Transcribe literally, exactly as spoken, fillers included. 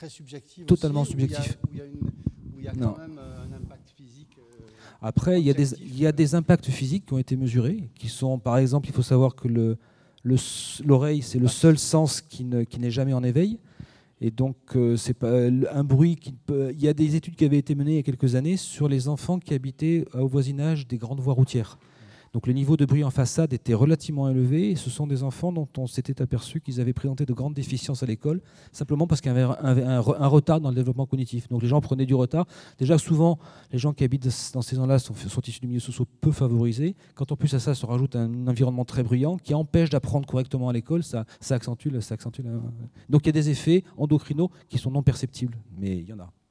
très subjective Totalement aussi, subjectif. Où il y a, où il y a, une, où il y a quand même euh, un impact physique. Euh, Après, il y, a des, il y a des impacts physiques qui ont été mesurés, qui sont, par exemple, il faut savoir que le, le, l'oreille, c'est le seul sens qui, ne, qui n'est jamais en éveil. Et donc, euh, c'est pas un bruit qui peut... Il y a des études qui avaient été menées il y a quelques années sur les enfants qui habitaient au voisinage des grandes voies routières. Donc le niveau de bruit en façade était relativement élevé et ce sont des enfants dont on s'était aperçu qu'ils avaient présenté de grandes déficiences à l'école, simplement parce qu'il y avait un, un, un retard dans le développement cognitif. Donc les gens prenaient du retard. Déjà souvent, les gens qui habitent dans ces zones-là sont, sont issus de milieux sociaux peu favorisés. Quand en plus à ça se rajoute un environnement très bruyant qui empêche d'apprendre correctement à l'école, ça, ça accentue, ça accentue la... Donc il y a des effets endocrinaux qui sont non perceptibles, mais il y en a.